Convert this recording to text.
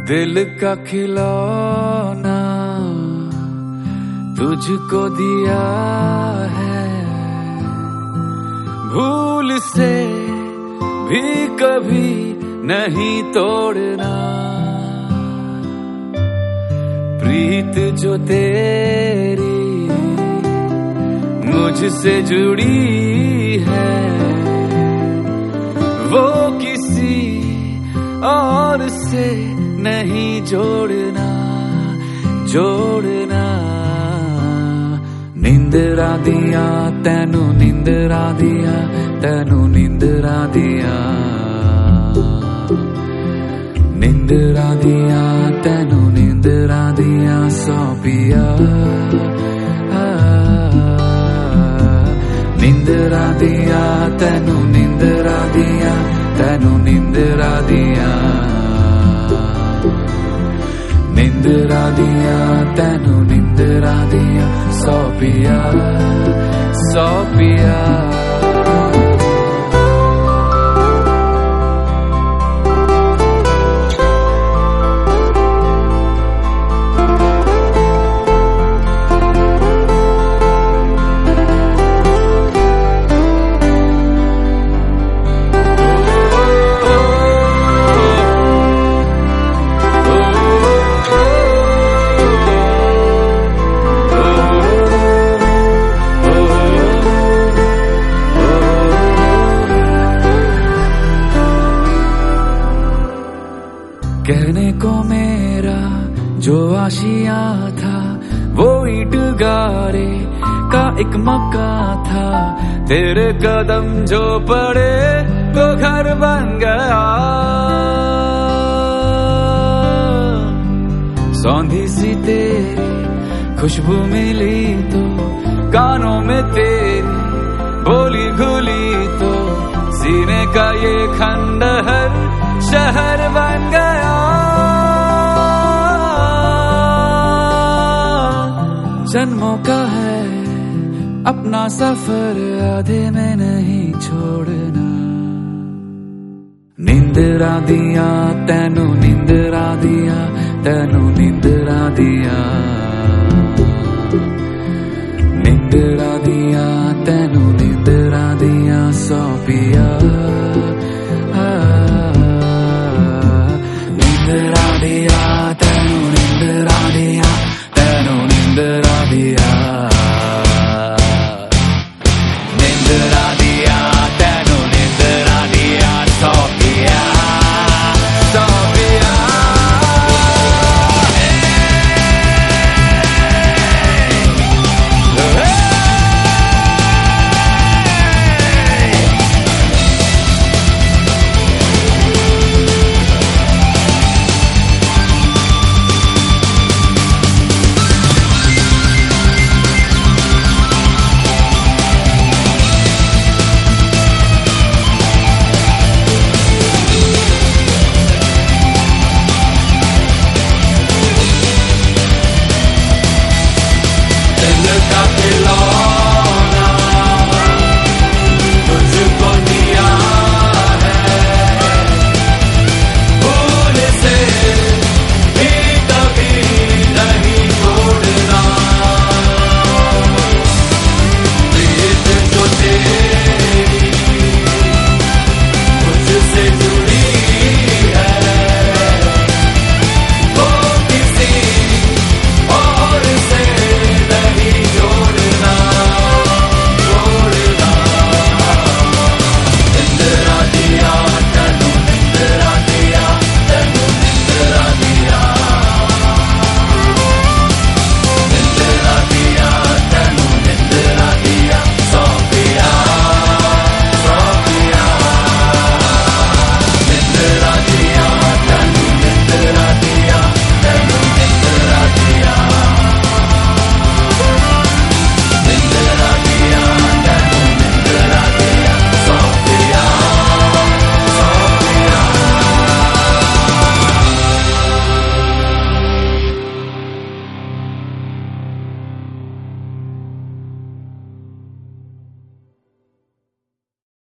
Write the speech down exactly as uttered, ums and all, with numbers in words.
दिल का खिलौना तुझको दिया है, भूल से भी कभी नहीं तोड़ना। प्रीत जो तेरी मुझसे जुड़ी है, वो किसी और से नहीं जोड़ना जोड़ना। निंदरा दिया तैनू निंदरा दिया तैनू निंदरा दिया, निंदरा दिया तैनू निंदरा दिया सौ पिया। निंदरा दिया तैनू निंदरा दिया तैनू निंदरा दिया, निंदरा दिया तैनू निंदरा दिया सौ पिया सौ पिया। कहने को मेरा जो आशिया था, वो ईंट गारे का एक मकान था। तेरे कदम जो पड़े तो घर बन गया। सौंधी सी तेरी खुशबू मिली तो कानों में तेरी बोली घुली तो, सीने का ये खंडहर शहर बन गया। जन्मों का है अपना सफर, आधे में नहीं छोड़ना। निंदरा दिया तैनू निंदरा दिया तैनू निंदरा दिया, निंदरा दिया तैनू निंदरा दिया सौ पिया।